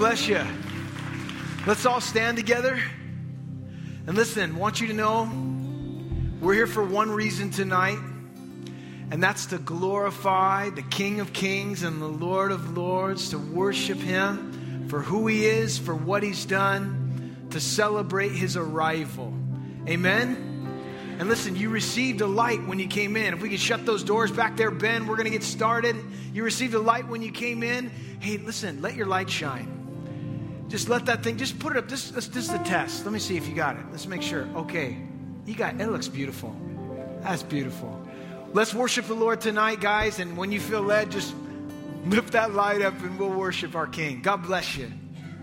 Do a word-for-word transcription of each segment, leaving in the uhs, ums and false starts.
bless you. Let's all stand together. And listen, I want you to know we're here for one reason tonight, and that's to glorify the King of Kings and the Lord of Lords, to worship him for who he is, for what he's done, to celebrate his arrival. Amen? And listen, you received a light when you came in. If we could shut those doors back there, Ben, we're going to get started. You received a light when you came in. Hey, listen, let your light shine. Just let that thing, just put it up. This, this, this is the test. Let me see if you got it. Let's make sure. Okay. You got it. It looks beautiful. That's beautiful. Let's worship the Lord tonight, guys. And when you feel led, just lift that light up and we'll worship our King. God bless you.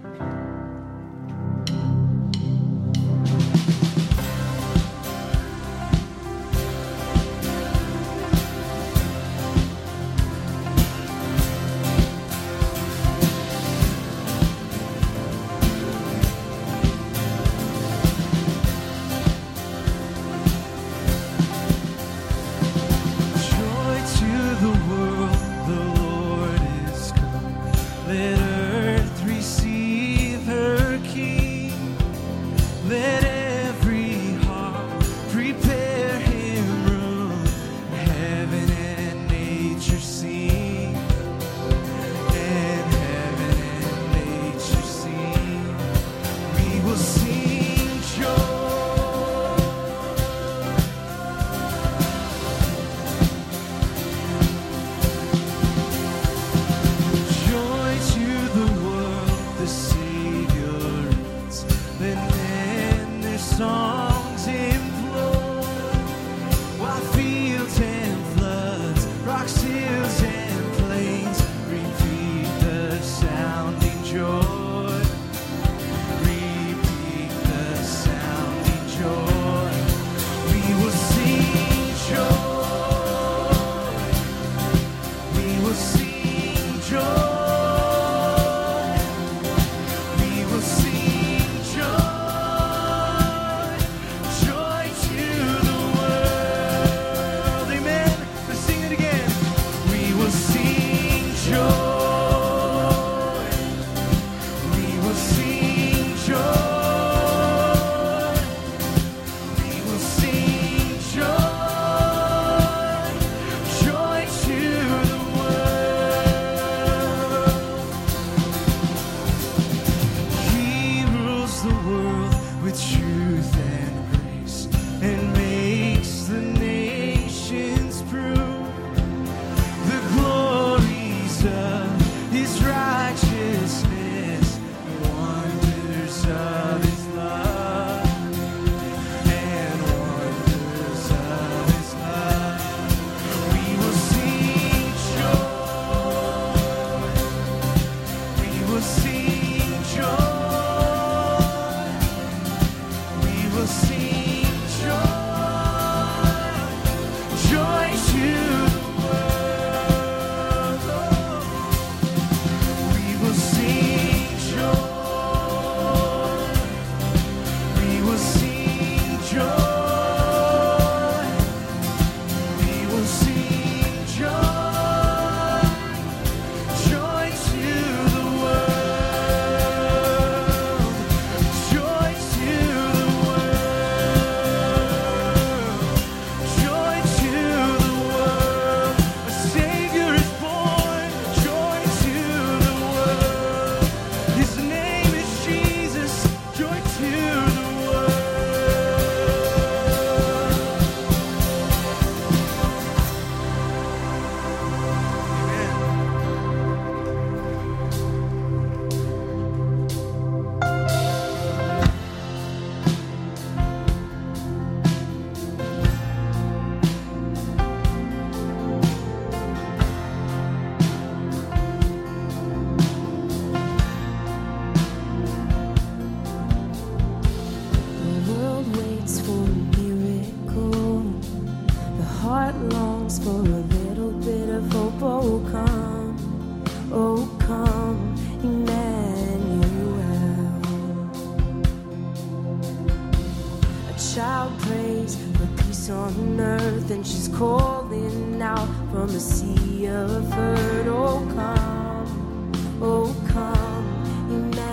On earth, and she's calling out from a sea of hurt. Oh come, oh come, Emmanuel.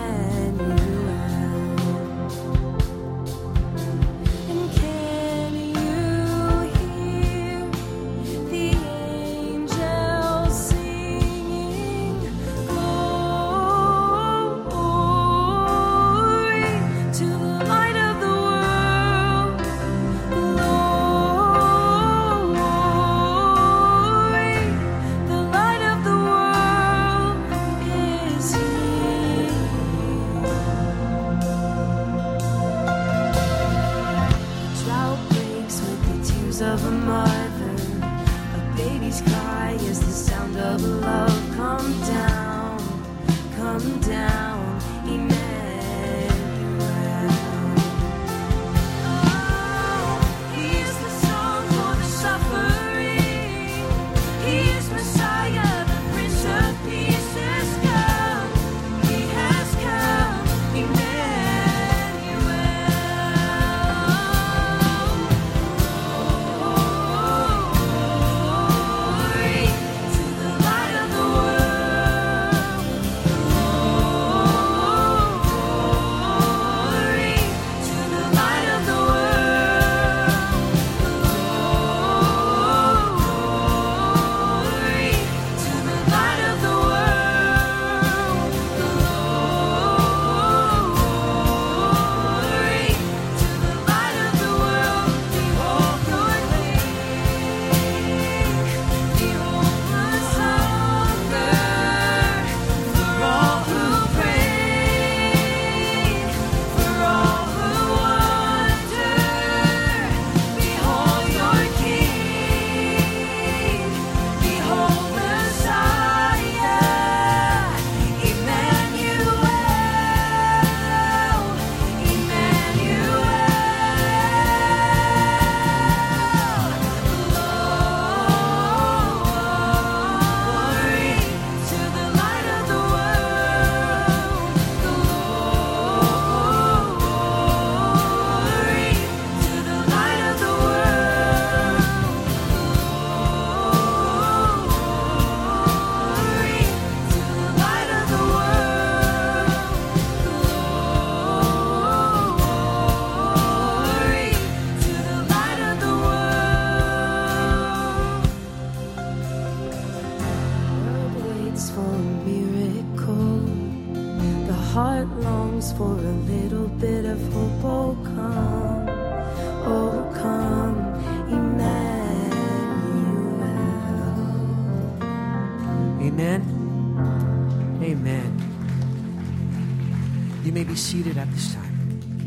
may be seated at this time.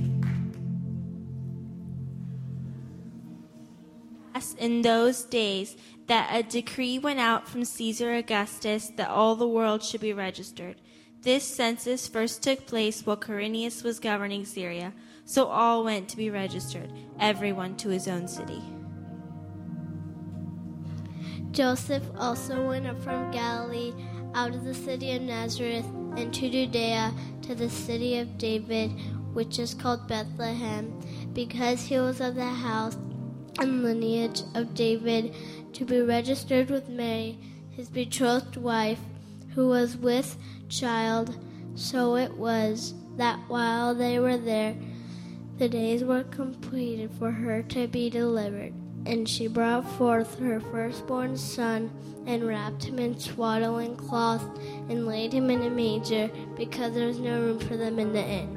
In those days, that a decree went out from Caesar Augustus that all the world should be registered. This census first took place while Quirinius was governing Syria, so all went to be registered, everyone to his own city. Joseph also went up from Galilee, out of the city of Nazareth, into Judea, to the city of David, which is called Bethlehem, because he was of the house and lineage of David, to be registered with Mary, his betrothed wife, who was with child. So it was that while they were there, the days were completed for her to be delivered. And she brought forth her firstborn son, and wrapped him in swaddling cloth, and laid him in a manger, because there was no room for them in the inn.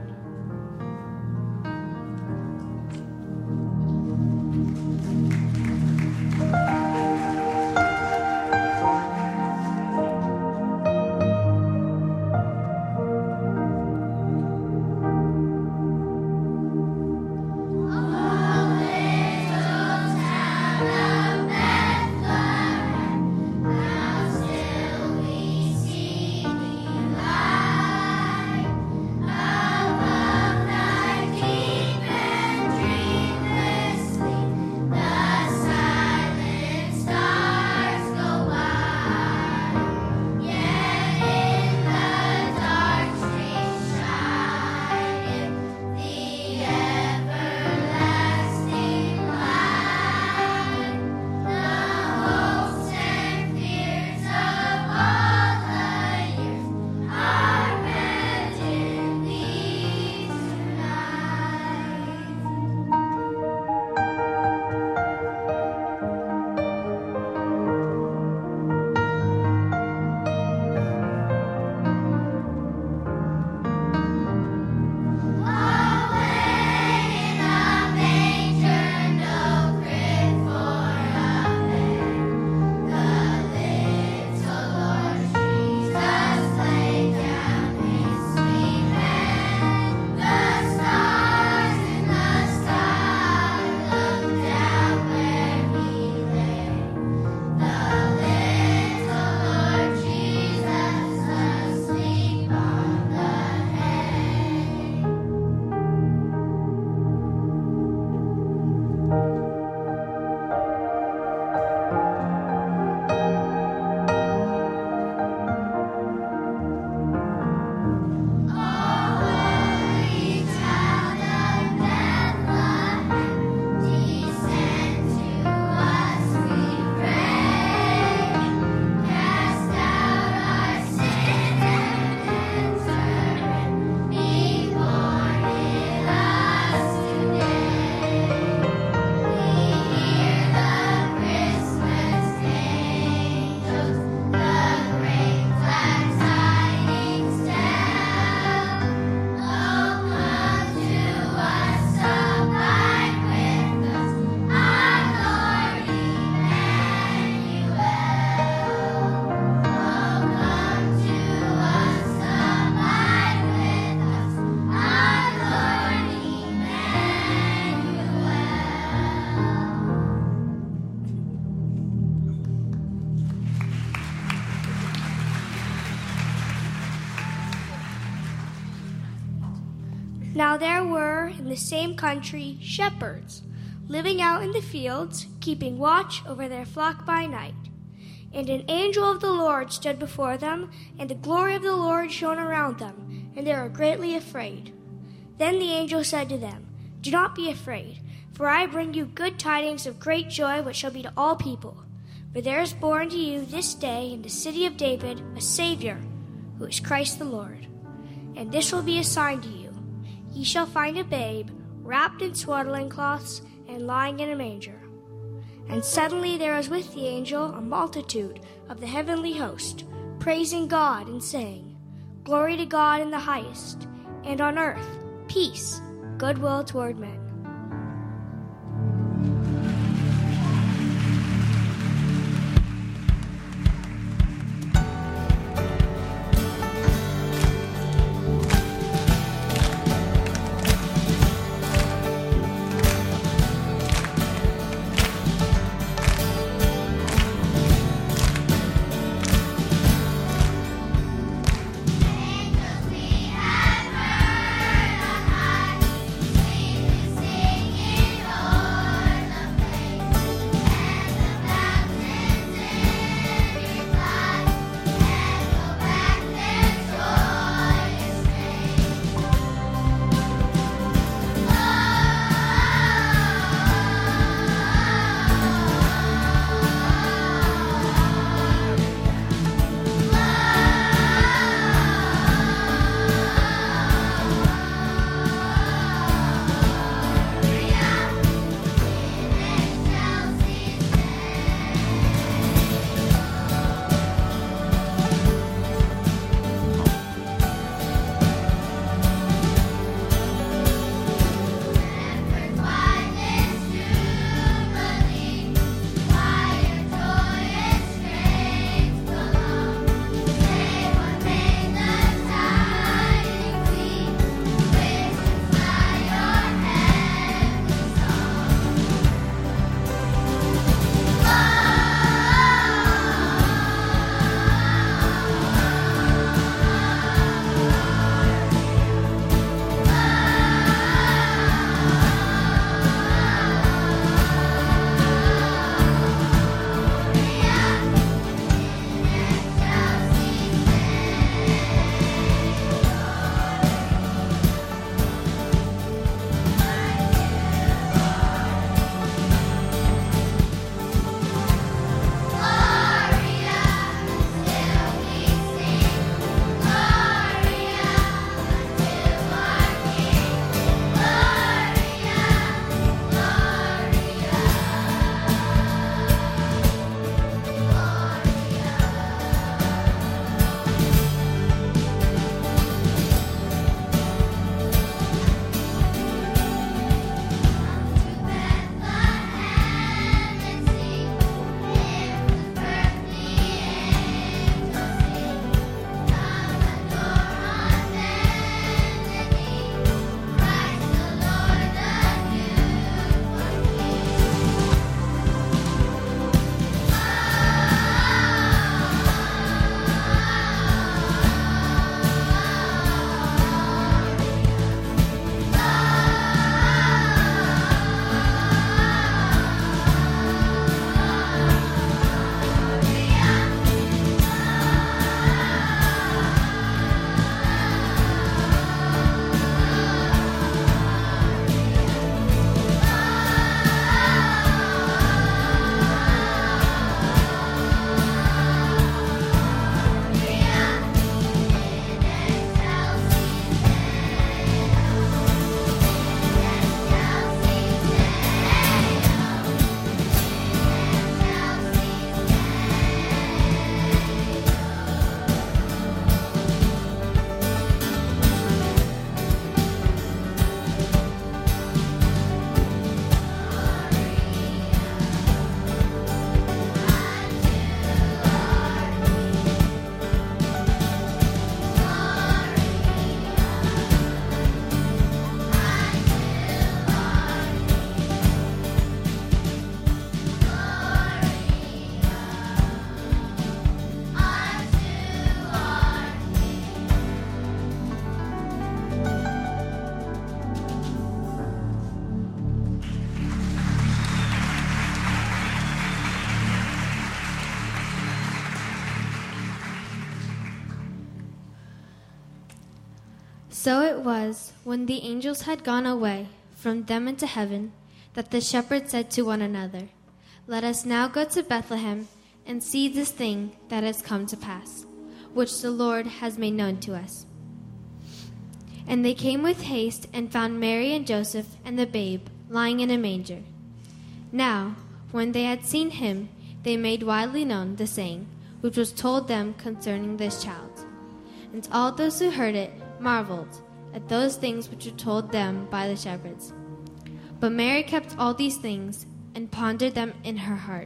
Now there were in the same country shepherds, living out in the fields, keeping watch over their flock by night. And an angel of the Lord stood before them, and the glory of the Lord shone around them, and they were greatly afraid. Then the angel said to them, "Do not be afraid, for I bring you good tidings of great joy, which shall be to all people. For there is born to you this day in the city of David a Savior, who is Christ the Lord. And this will be a sign to you. Ye shall find a babe, wrapped in swaddling cloths, and lying in a manger." And suddenly there was with the angel a multitude of the heavenly host, praising God and saying, "Glory to God in the highest, and on earth peace, goodwill toward men." So it was, when the angels had gone away from them into heaven, that the shepherds said to one another, "Let us now go to Bethlehem and see this thing that has come to pass, which the Lord has made known to us." And they came with haste and found Mary and Joseph and the babe lying in a manger. Now, when they had seen him, they made widely known the saying which was told them concerning this child. And all those who heard it marveled at those things which were told them by the shepherds. But Mary kept all these things and pondered them in her heart.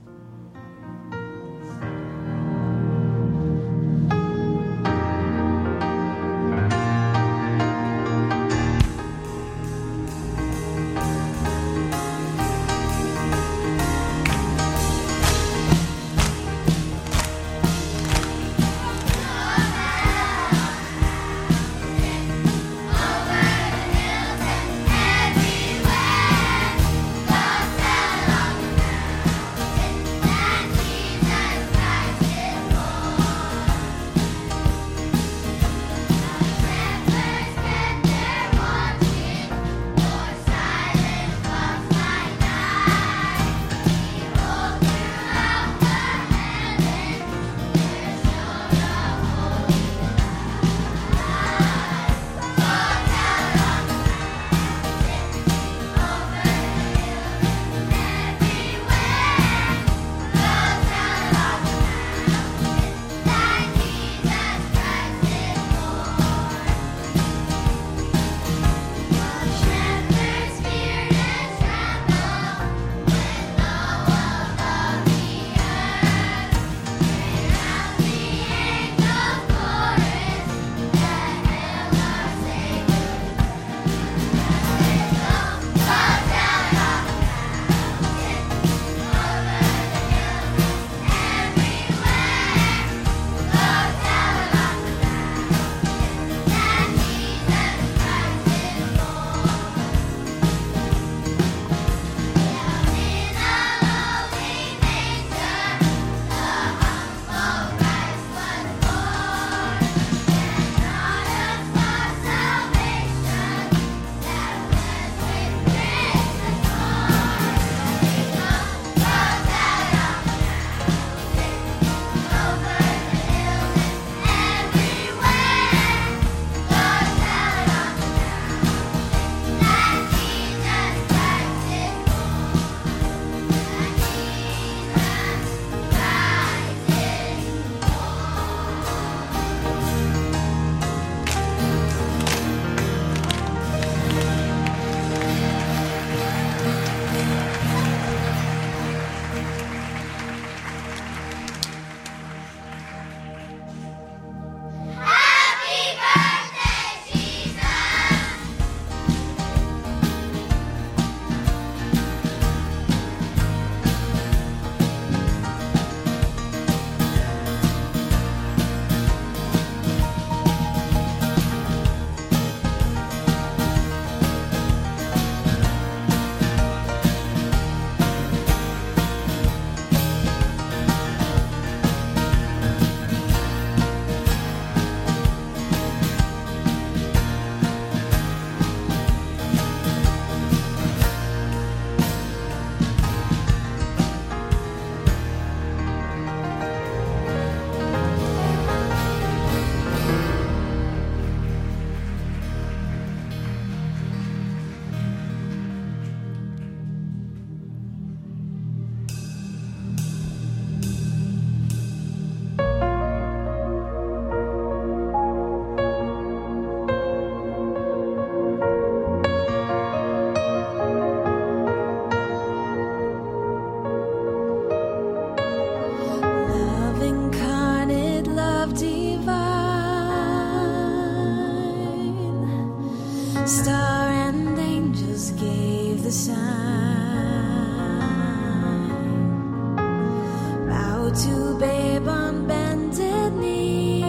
To babe on bended knee,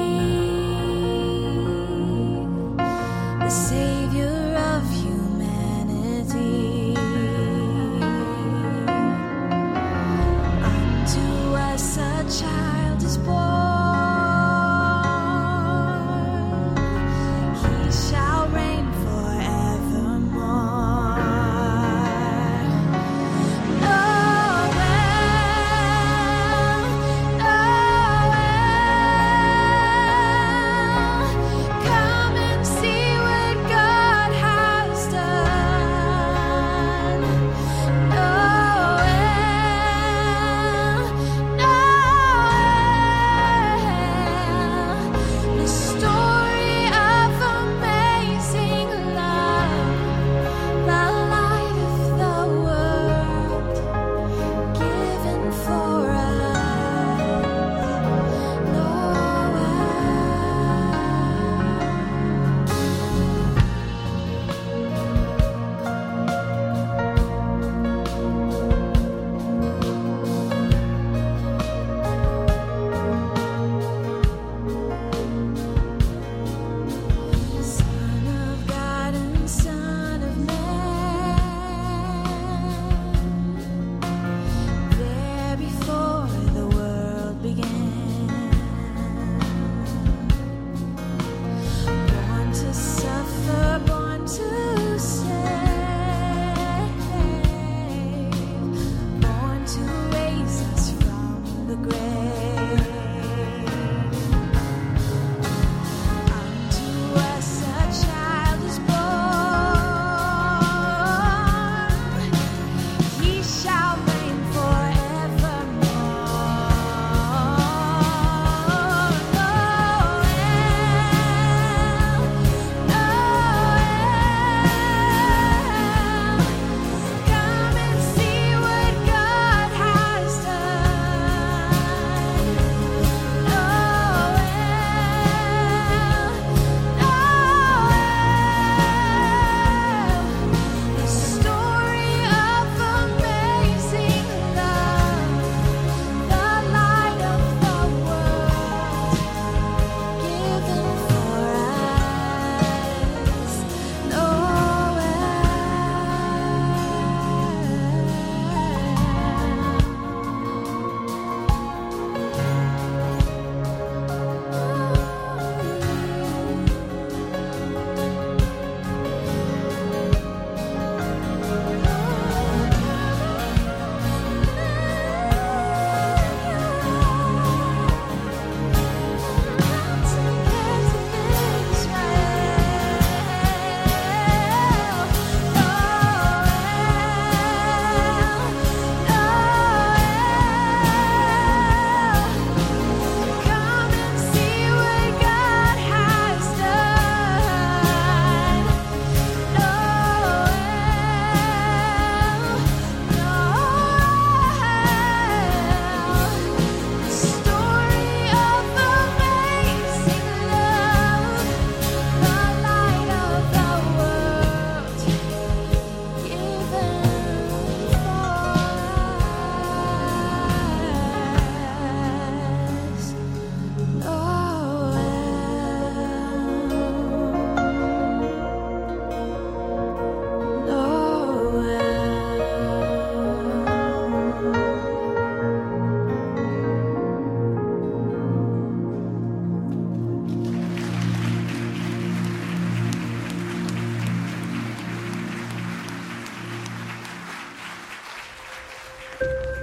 the Savior of humanity. Unto us a child is born, he shall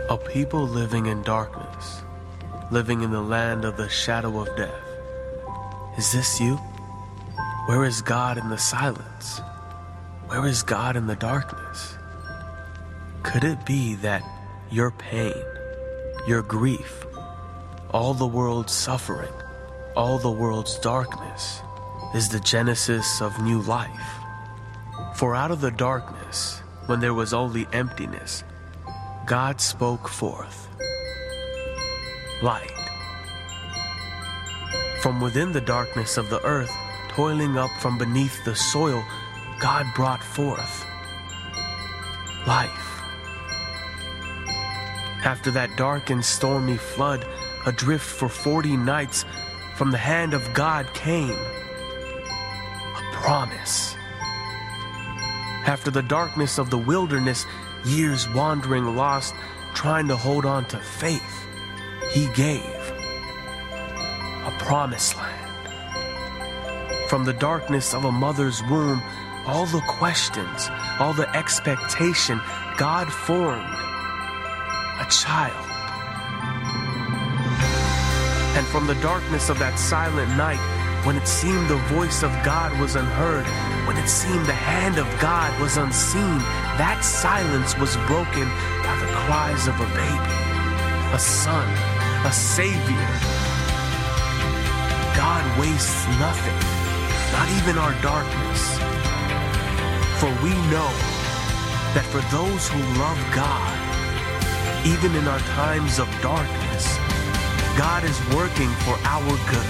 A people living in darkness, living in the land of the shadow of death. Is this you? Where is God in the silence? Where is God in the darkness? Could it be that your pain, your grief, all the world's suffering, all the world's darkness is the genesis of new life? For out of the darkness, when there was only emptiness, God spoke forth light. From within the darkness of the earth, toiling up from beneath the soil, God brought forth life. After that dark and stormy flood, adrift for forty nights, from the hand of God came a promise. After the darkness of the wilderness, years wandering lost, trying to hold on to faith, He gave a promised land. From the darkness of a mother's womb, all the questions, all the expectation, God formed a child. And from the darkness of that silent night, when it seemed the voice of God was unheard, when it seemed the hand of God was unseen, that silence was broken by the cries of a baby, a son, a savior. God wastes nothing, not even our darkness. For we know that for those who love God, even in our times of darkness, God is working for our good.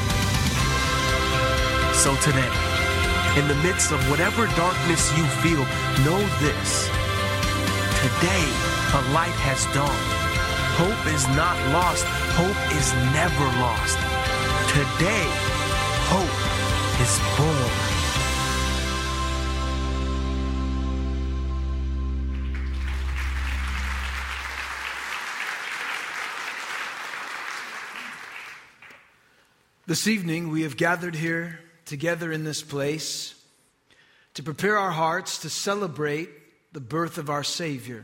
So today, in the midst of whatever darkness you feel, know this. Today, a light has dawned. Hope is not lost. Hope is never lost. Today, hope is born. This evening, we have gathered here together in this place to prepare our hearts to celebrate the birth of our Savior.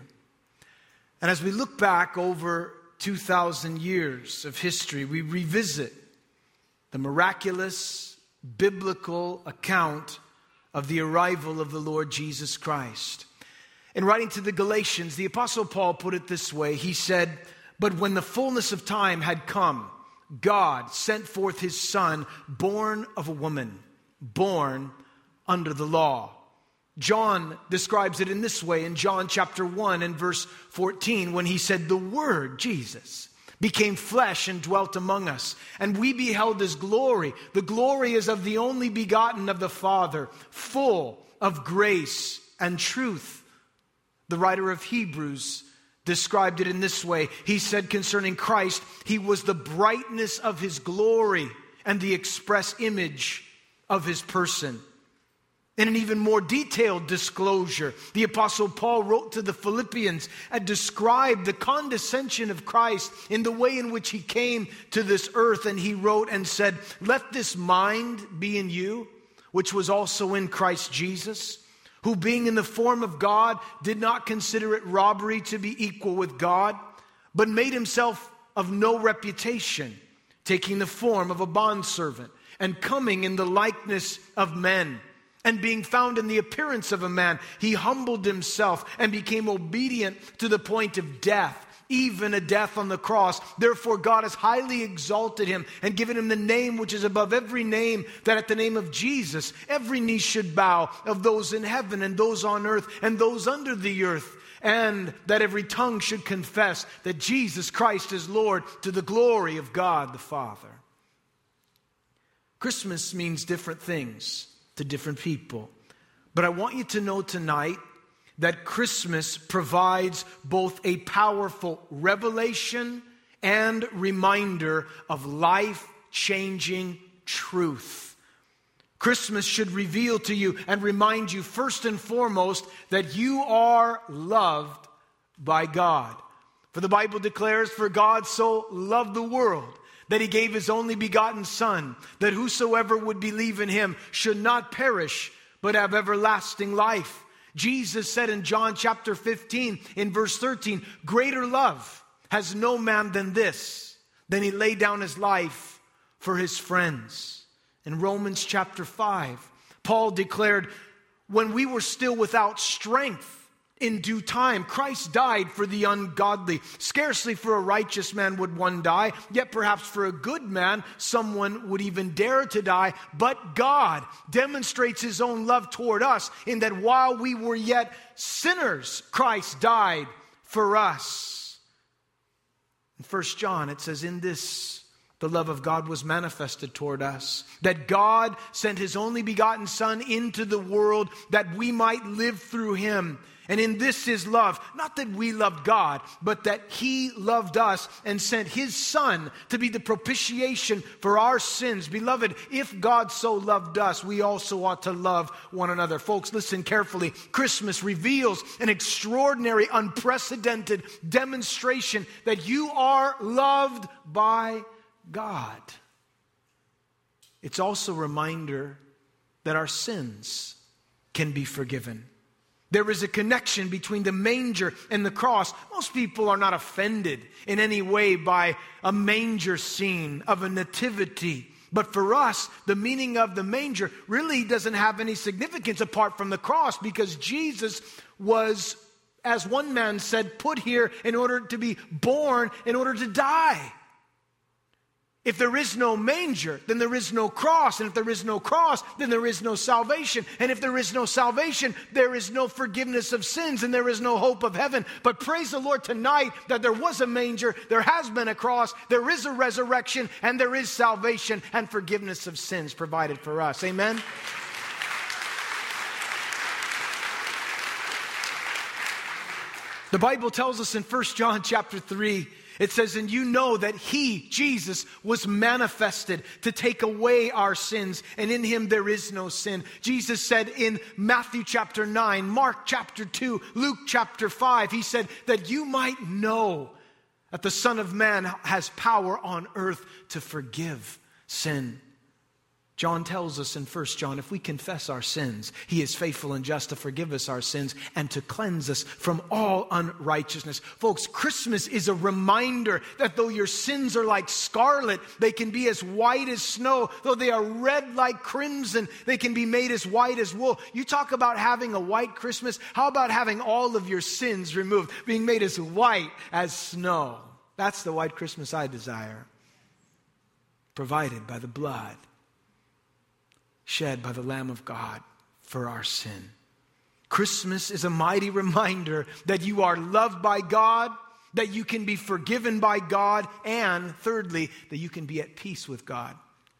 And as we look back over two thousand years of history, we revisit the miraculous biblical account of the arrival of the Lord Jesus Christ. In writing to the Galatians, the Apostle Paul put it this way. He said, "But when the fullness of time had come, God sent forth His Son, born of a woman, born under the law." John describes it in this way in John chapter one and verse fourteen, when he said, "The Word, Jesus, became flesh and dwelt among us, and we beheld His glory. The glory is of the only begotten of the Father, full of grace and truth." The writer of Hebrews described it in this way. He said concerning Christ, He was the brightness of His glory and the express image of His person. In an even more detailed disclosure, the Apostle Paul wrote to the Philippians and described the condescension of Christ in the way in which He came to this earth. And he wrote and said, "Let this mind be in you, which was also in Christ Jesus, who being in the form of God did not consider it robbery to be equal with God, but made Himself of no reputation, taking the form of a bondservant, and coming in the likeness of men. And being found in the appearance of a man, He humbled Himself and became obedient to the point of death, even a death on the cross. Therefore God has highly exalted Him and given Him the name which is above every name, that at the name of Jesus every knee should bow, of those in heaven and those on earth and those under the earth, and that every tongue should confess that Jesus Christ is Lord, to the glory of God the Father." Christmas means different things to different people. But I want you to know tonight that Christmas provides both a powerful revelation and reminder of life-changing truth. Christmas should reveal to you and remind you first and foremost that you are loved by God. For the Bible declares, "For God so loved the world that He gave His only begotten Son, that whosoever would believe in Him should not perish, but have everlasting life." Jesus said in John chapter fifteen, in verse thirteen, greater love has no man than this, than he laid down his life for his friends. In Romans chapter five, Paul declared, when we were still without strength, in due time, Christ died for the ungodly. Scarcely for a righteous man would one die, yet perhaps for a good man, someone would even dare to die. But God demonstrates his own love toward us in that while we were yet sinners, Christ died for us. In First John, it says, in this, the love of God was manifested toward us, that God sent his only begotten Son into the world that we might live through him. And in this is love, not that we loved God, but that he loved us and sent his Son to be the propitiation for our sins. Beloved, if God so loved us, we also ought to love one another. Folks, listen carefully. Christmas reveals an extraordinary, unprecedented demonstration that you are loved by God. It's also a reminder that our sins can be forgiven. There is a connection between the manger and the cross. Most people are not offended in any way by a manger scene of a nativity. But for us, the meaning of the manger really doesn't have any significance apart from the cross, because Jesus was, as one man said, put here in order to be born, in order to die. If there is no manger, then there is no cross. And if there is no cross, then there is no salvation. And if there is no salvation, there is no forgiveness of sins and there is no hope of heaven. But praise the Lord tonight that there was a manger, there has been a cross, there is a resurrection, and there is salvation and forgiveness of sins provided for us. Amen? The Bible tells us in First John chapter three, it says, and you know that he, Jesus, was manifested to take away our sins, and in him there is no sin. Jesus said in Matthew chapter nine, Mark chapter two, Luke chapter five, he said that you might know that the Son of Man has power on earth to forgive sin. John tells us in First John, if we confess our sins, he is faithful and just to forgive us our sins and to cleanse us from all unrighteousness. Folks, Christmas is a reminder that though your sins are like scarlet, they can be as white as snow. Though they are red like crimson, they can be made as white as wool. You talk about having a white Christmas. How about having all of your sins removed, being made as white as snow? That's the white Christmas I desire, provided by the blood shed by the Lamb of God for our sin. Christmas is a mighty reminder that you are loved by God, that you can be forgiven by God, and thirdly, that you can be at peace with God.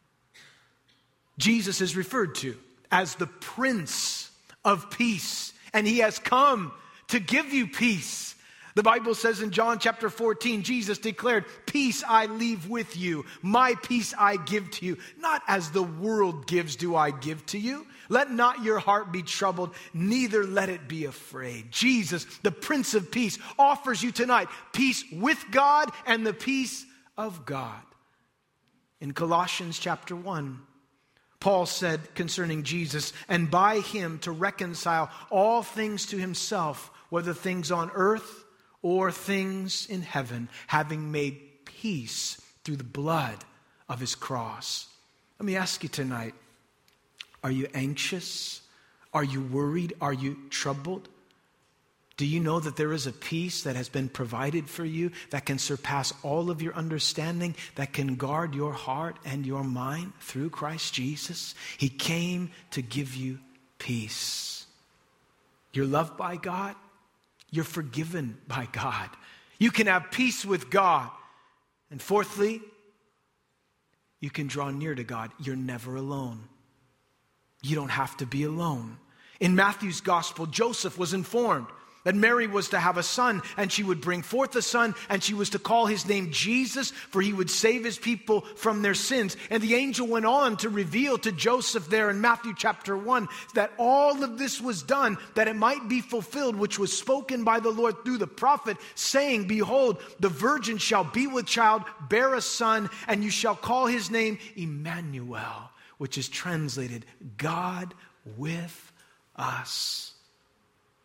Jesus is referred to as the Prince of Peace, and he has come to give you peace. The Bible says in John chapter fourteen, Jesus declared, peace I leave with you, my peace I give to you. Not as the world gives do I give to you. Let not your heart be troubled, neither let it be afraid. Jesus, the Prince of Peace, offers you tonight peace with God and the peace of God. In Colossians chapter one, Paul said concerning Jesus, and by him to reconcile all things to himself, whether things on earth or things in heaven, having made peace through the blood of his cross. Let me ask you tonight, are you anxious? Are you worried? Are you troubled? Do you know that there is a peace that has been provided for you that can surpass all of your understanding, that can guard your heart and your mind through Christ Jesus? He came to give you peace. You're loved by God. You're forgiven by God. You can have peace with God. And fourthly, you can draw near to God. You're never alone. You don't have to be alone. In Matthew's gospel, Joseph was informed that Mary was to have a son, and she would bring forth a son, and she was to call his name Jesus, for he would save his people from their sins. And the angel went on to reveal to Joseph there in Matthew chapter one that all of this was done, that it might be fulfilled, which was spoken by the Lord through the prophet, saying, behold, the virgin shall be with child, bear a son, and you shall call his name Emmanuel, which is translated, God with us.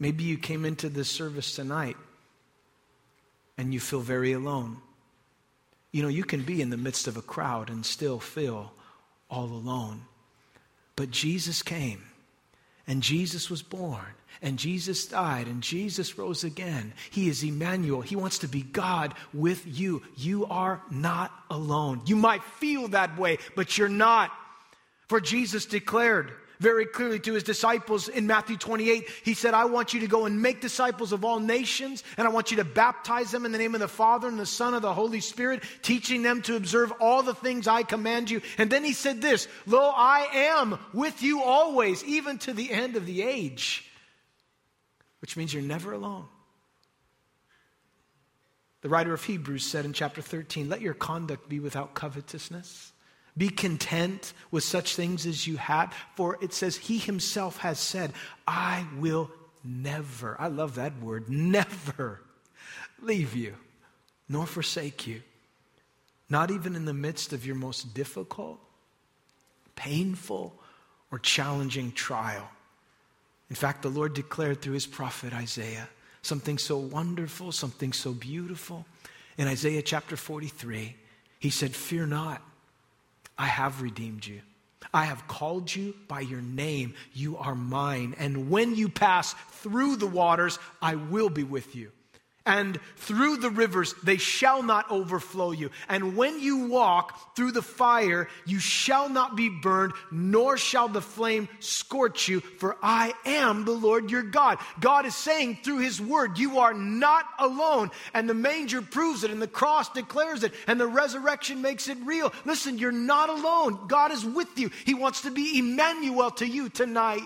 Maybe you came into this service tonight and you feel very alone. You know, you can be in the midst of a crowd and still feel all alone. But Jesus came, and Jesus was born, and Jesus died, and Jesus rose again. He is Emmanuel. He wants to be God with you. You are not alone. You might feel that way, but you're not. For Jesus declared very clearly to his disciples in Matthew twenty-eight, he said, I want you to go and make disciples of all nations, and I want you to baptize them in the name of the Father and the Son and the Holy Spirit, teaching them to observe all the things I command you. And then he said this, lo, I am with you always, even to the end of the age. Which means you're never alone. The writer of Hebrews said in chapter thirteen, let your conduct be without covetousness. Be content with such things as you have, for it says he himself has said, I will never, I love that word, never leave you nor forsake you. Not even in the midst of your most difficult, painful, or challenging trial. In fact, the Lord declared through his prophet Isaiah something so wonderful, something so beautiful. In Isaiah chapter forty-three, he said, fear not. I have redeemed you. I have called you by your name. You are mine. And when you pass through the waters, I will be with you. And through the rivers, they shall not overflow you. And when you walk through the fire, you shall not be burned, nor shall the flame scorch you, for I am the Lord your God. God is saying through his word, you are not alone. And the manger proves it, and the cross declares it, and the resurrection makes it real. Listen, you're not alone. God is with you. He wants to be Emmanuel to you tonight.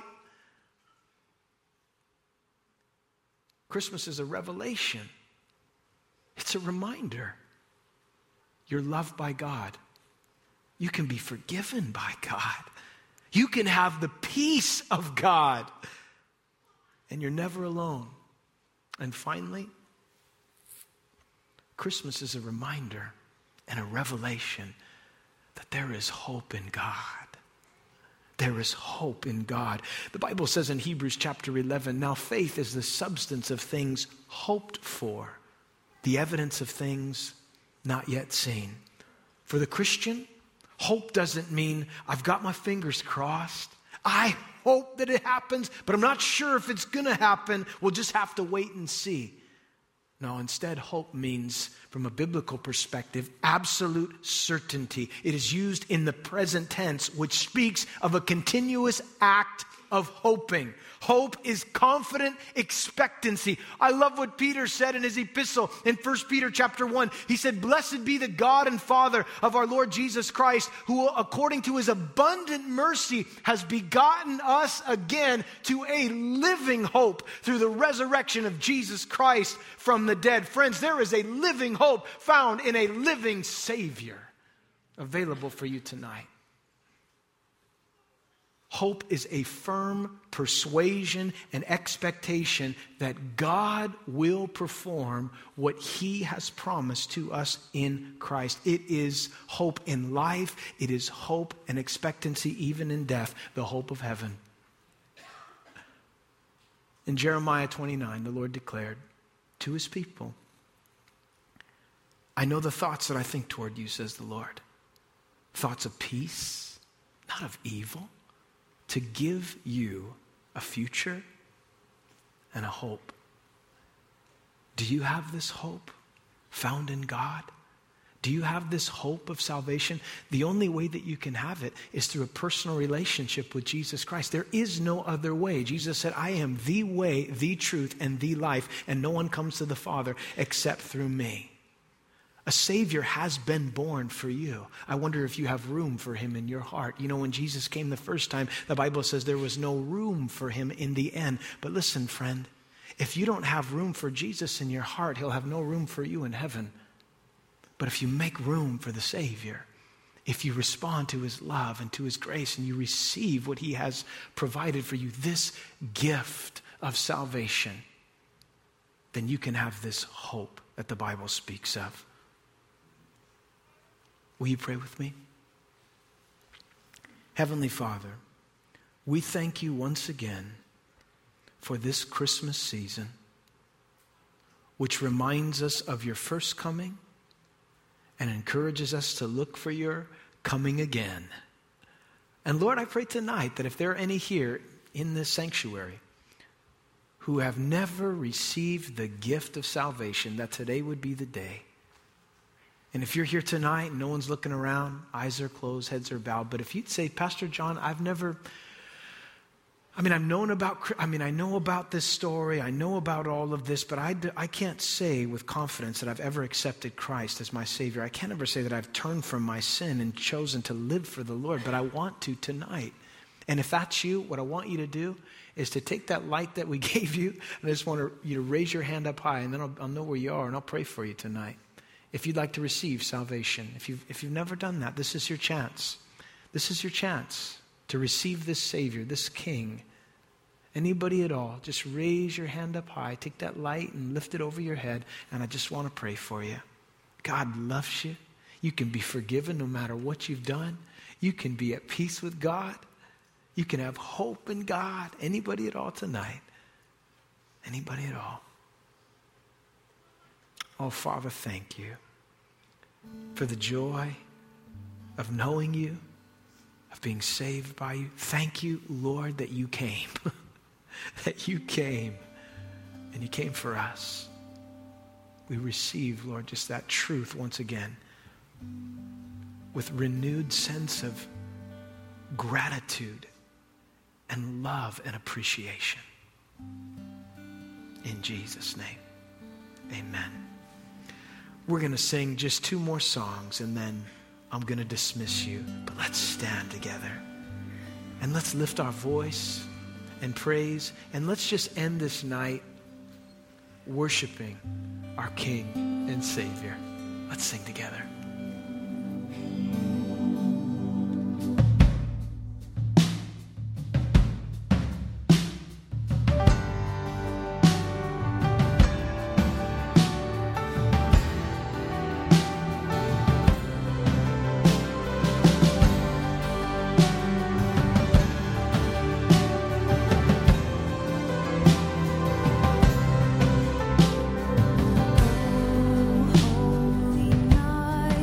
Christmas is a revelation. It's a reminder. You're loved by God. You can be forgiven by God. You can have the peace of God. And you're never alone. And finally, Christmas is a reminder and a revelation that there is hope in God. There is hope in God. The Bible says in Hebrews chapter eleven, now faith is the substance of things hoped for, the evidence of things not yet seen. For the Christian, hope doesn't mean I've got my fingers crossed. I hope that it happens, but I'm not sure if it's going to happen. We'll just have to wait and see. No, instead, hope means, from a biblical perspective, absolute certainty. It is used in the present tense, which speaks of a continuous act of hoping. Hope is confident expectancy. I love what Peter said in his epistle in First Peter chapter one. He said, blessed be the God and Father of our Lord Jesus Christ, who according to his abundant mercy has begotten us again to a living hope through the resurrection of Jesus Christ from the dead. Friends, there is a living hope found in a living Savior available for you tonight. Hope is a firm persuasion and expectation that God will perform what he has promised to us in Christ. It is hope in life. It is hope and expectancy even in death, the hope of heaven. In Jeremiah twenty-nine, the Lord declared to his people, I know the thoughts that I think toward you, says the Lord. Thoughts of peace, not of evil, to give you a future and a hope. Do you have this hope found in God? Do you have this hope of salvation? The only way that you can have it is through a personal relationship with Jesus Christ. There is no other way. Jesus said, I am the way, the truth, and the life, and no one comes to the Father except through me. A Savior has been born for you. I wonder if you have room for him in your heart. You know, when Jesus came the first time, the Bible says there was no room for him in the end. But listen, friend, if you don't have room for Jesus in your heart, he'll have no room for you in heaven. But if you make room for the Savior, if you respond to his love and to his grace and you receive what he has provided for you, this gift of salvation, then you can have this hope that the Bible speaks of. Will you pray with me? Heavenly Father, we thank you once again for this Christmas season, which reminds us of your first coming and encourages us to look for your coming again. And Lord, I pray tonight that if there are any here in this sanctuary who have never received the gift of salvation, that today would be the day. And if you're here tonight, no one's looking around, eyes are closed, heads are bowed, but if you'd say, Pastor John, I've never, I mean, I've known about, I mean, I know about this story, I know about all of this, but I, I can't say with confidence that I've ever accepted Christ as my Savior. I can't ever say that I've turned from my sin and chosen to live for the Lord, but I want to tonight. And if that's you, what I want you to do is to take that light that we gave you, and I just want you to raise your hand up high, and then I'll, I'll know where you are, and I'll pray for you tonight. If you'd like to receive salvation, if you've, if you've never done that, this is your chance. This is your chance to receive this Savior, this King. Anybody at all, just raise your hand up high, take that light and lift it over your head, and I just want to pray for you. God loves you. You can be forgiven no matter what you've done. You can be at peace with God. You can have hope in God. Anybody at all tonight? Anybody at all? Oh, Father, thank you for the joy of knowing you, of being saved by you. Thank you, Lord, that you came. That you came, and you came for us. We receive, Lord, just that truth once again with renewed sense of gratitude and love and appreciation. In Jesus' name, amen. We're going to sing just two more songs, and then I'm going to dismiss you. But let's stand together, and let's lift our voice and praise, and let's just end this night worshiping our King and Savior. Let's sing together. Holy night.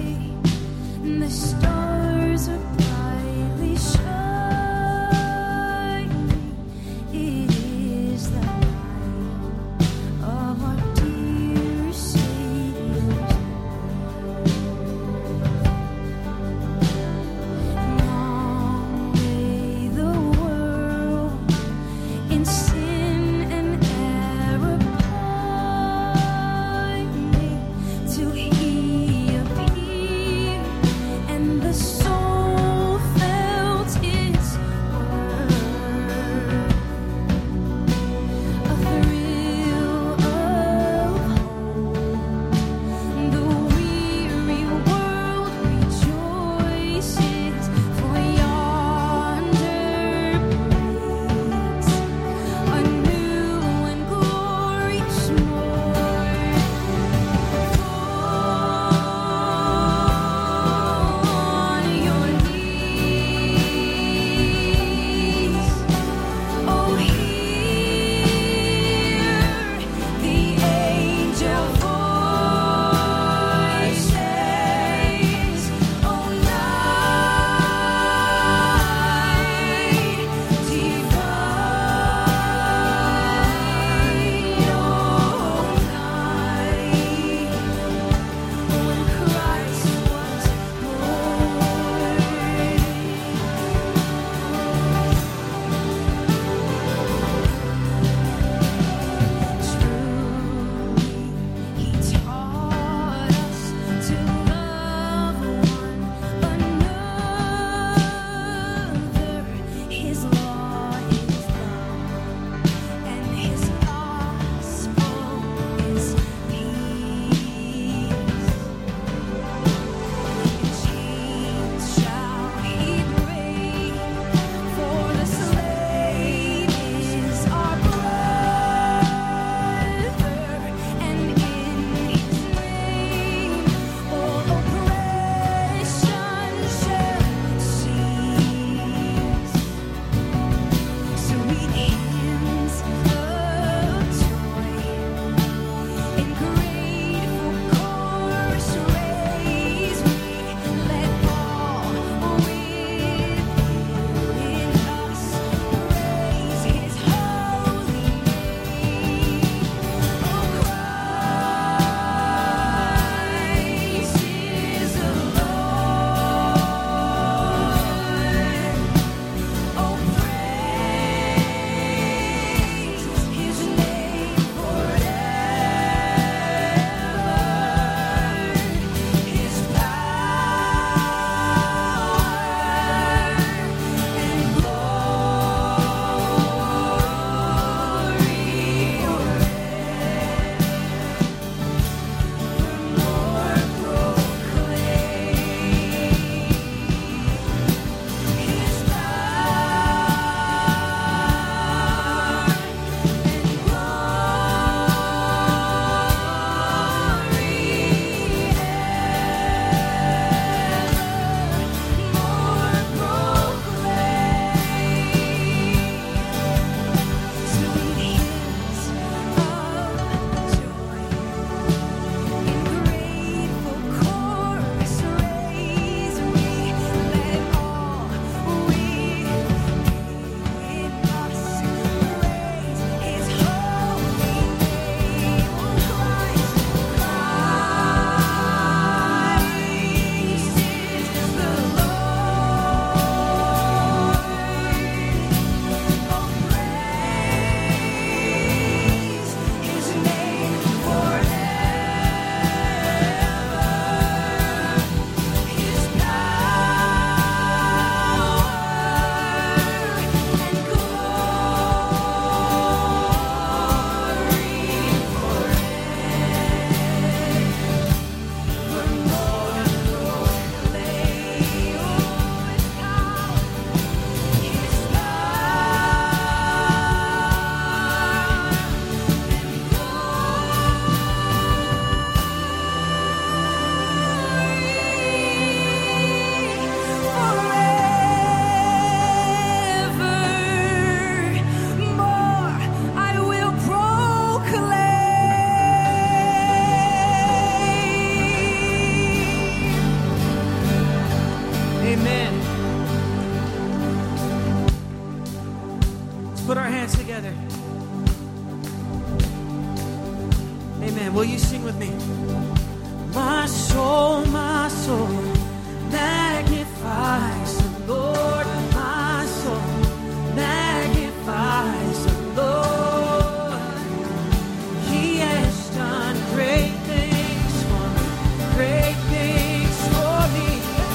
Amen. Will you sing with me? My soul, my soul magnifies the Lord. My soul magnifies the Lord. He has done great things for me, great things for me.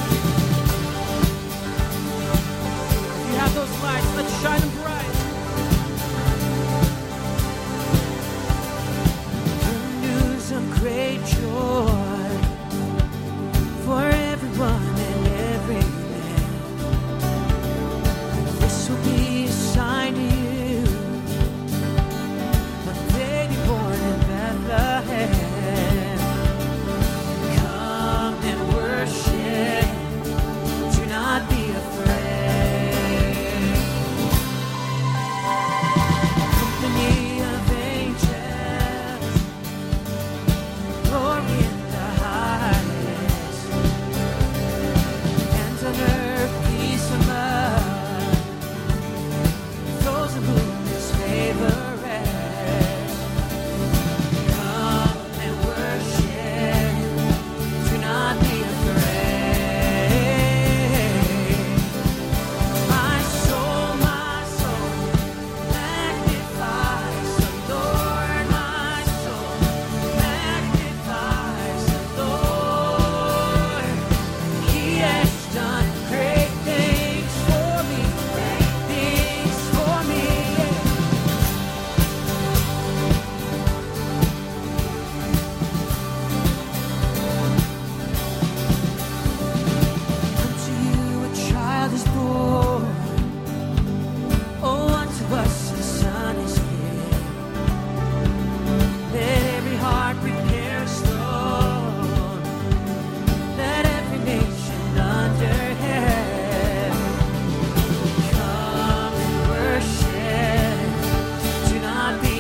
If you have those lights, let's shine them bright. Good news of great joy for everyone and every man. This will be a sign to you, a baby born in Bethlehem. Come and worship, do not be afraid. Company of angels, glory in the highest, and on earth peace and love, those of whom His favor rests. Come and worship, do not be afraid. My soul, my soul magnifies the Lord. My soul magnifies the Lord. He has done great things for me, great things for me. Unto you a child is born, oh, unto us a son is given. Let every heart prepare a throne, let every nation under heaven come and worship, do not be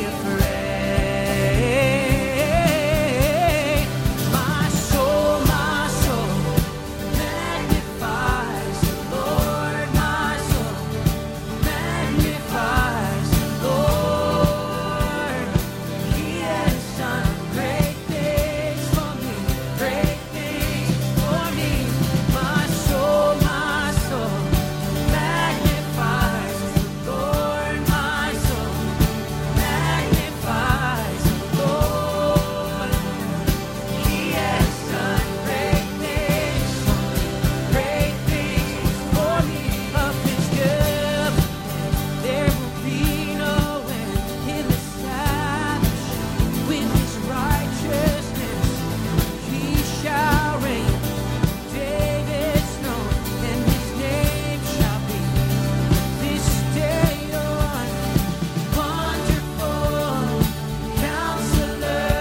afraid. My soul, my soul magnifies the Lord. My soul magnifies the Lord. He has done great things for me, great things for me. My soul, my soul magnifies the Lord. My soul magnifies the Lord. He has done great things for me, great things for me. Of His goodness there will be no end. He'll establish with His righteousness. He shall reign. David's known, and His name shall be this day on. Wonderful Counselor,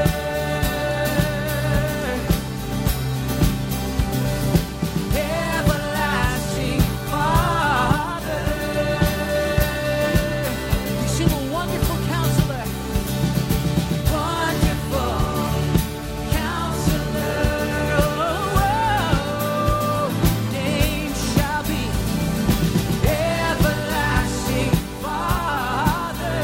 everlasting Father. We sing a wonderful Counselor. Wonderful Counselor, oh, name shall be everlasting Father.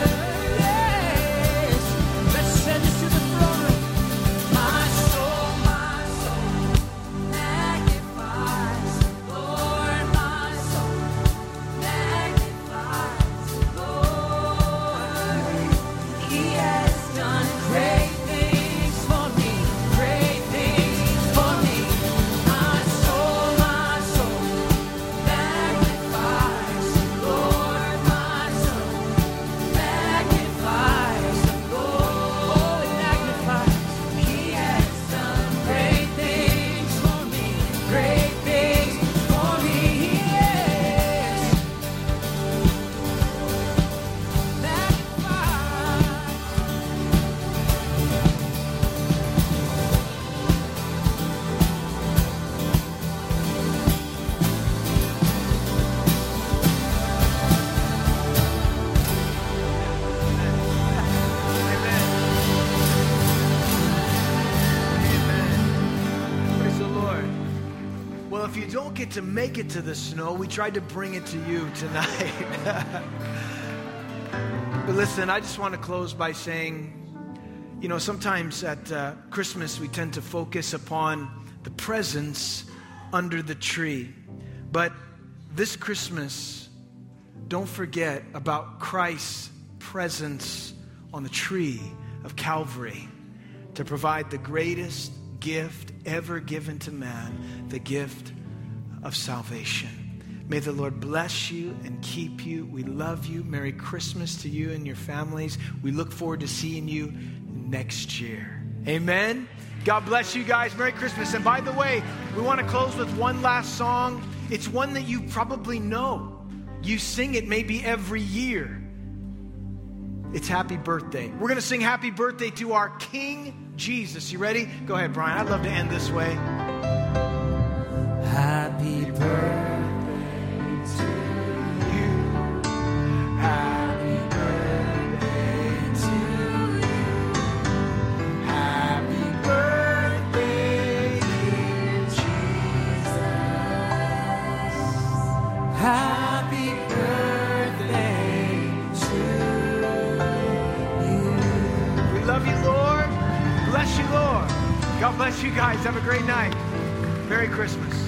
Yes, let's send this to the throne room. My soul, my soul magnifies the Lord. My soul magnifies the Lord. He has done great things for me, great things for me. My soul, my soul magnifies the Lord. My soul magnifies the Lord. Oh, it magnifies. He has done great things for me, great things for me. Yes. Magnify. Amen. Praise the Lord. Well, if you don't get to make it to the snow, we tried to bring it to you tonight. But listen, I just want to close by saying, You know, sometimes at uh, Christmas we tend to focus upon the presents under the tree. But this Christmas, don't forget about Christ's presence on the tree of Calvary to provide the greatest gift ever given to man, the gift of salvation. May the Lord bless you and keep you. We love you. Merry Christmas to you and your families. We look forward to seeing you next year. Amen. God bless you guys. Merry Christmas. And by the way, we want to close with one last song. It's one that you probably know. You sing it maybe every year. It's Happy Birthday. We're going to sing Happy Birthday to our King Jesus. You ready? Go ahead, Brian. I'd love to end this way. Happy birthday to you. Happy birthday to you. Happy birthday, dear Jesus. Happy birthday to you. We love you, Lord. Bless you, Lord. God bless you guys. Have a great night. Merry Christmas.